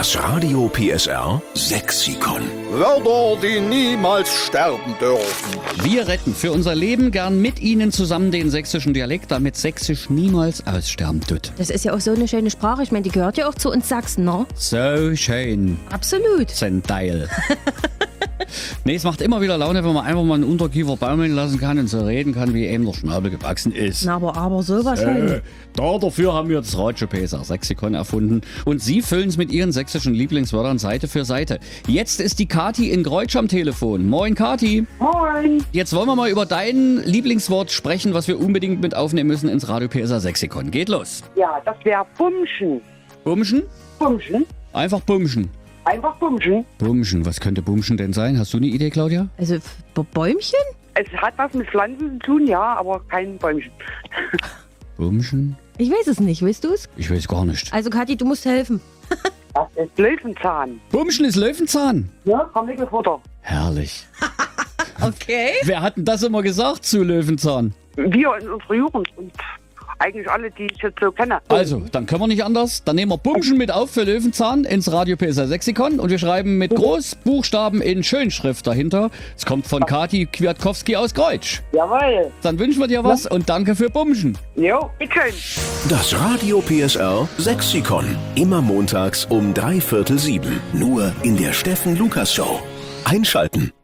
Das Radio PSR Sexikon. Wörter, die niemals sterben dürfen. Wir retten für unser Leben gern mit Ihnen zusammen den sächsischen Dialekt, damit Sächsisch niemals aussterben tut. Das ist ja auch so eine schöne Sprache. Ich meine, die gehört ja auch zu uns Sachsen, ne? So schön. Absolut. Senteil. Nee, es macht immer wieder Laune, wenn man einfach mal einen Unterkiefer baumeln lassen kann und so reden kann, wie eben der Schnabel gewachsen ist. Na, aber sowas halt. Dafür haben wir das Radio PSR Sexikon erfunden und Sie füllen es mit Ihren sächsischen Lieblingswörtern Seite für Seite. Jetzt ist die Kathi in Greutsch am Telefon. Moin Kathi. Moin. Jetzt wollen wir mal über dein Lieblingswort sprechen, was wir unbedingt mit aufnehmen müssen ins Radio PSR Sexikon. Geht los. Ja, das wäre Bumschen. Bumschen? Bumschen. Einfach Bumschen. Einfach Bumschen. Bumschen, was könnte Bumschen denn sein? Hast du eine Idee, Claudia? Also, Bäumchen? Es hat was mit Pflanzen zu tun, ja, aber kein Bäumchen. Bumschen? Ich weiß es nicht, weißt du es? Ich weiß gar nicht. Also, Kathi, du musst helfen. Das ist Löwenzahn. Bumschen ist Löwenzahn. Ja, Karnickelfutter. Herrlich. Okay. Wer hat denn das immer gesagt zu Löwenzahn? Wir in unserer Jugend und eigentlich alle, die ich jetzt so kenne. Also, dann können wir nicht anders. Dann nehmen wir Bumschen mit auf für Löwenzahn ins Radio PSR Sexikon und wir schreiben mit Großbuchstaben in Schönschrift dahinter. Es kommt von Kathi Kwiatkowski aus Greutsch. Jawohl. Dann wünschen wir dir was und danke für Bumschen. Jo, bitteschön. Das Radio PSR Sexikon. Immer montags um 6:45. Nur in der Steffen Lukas Show. Einschalten.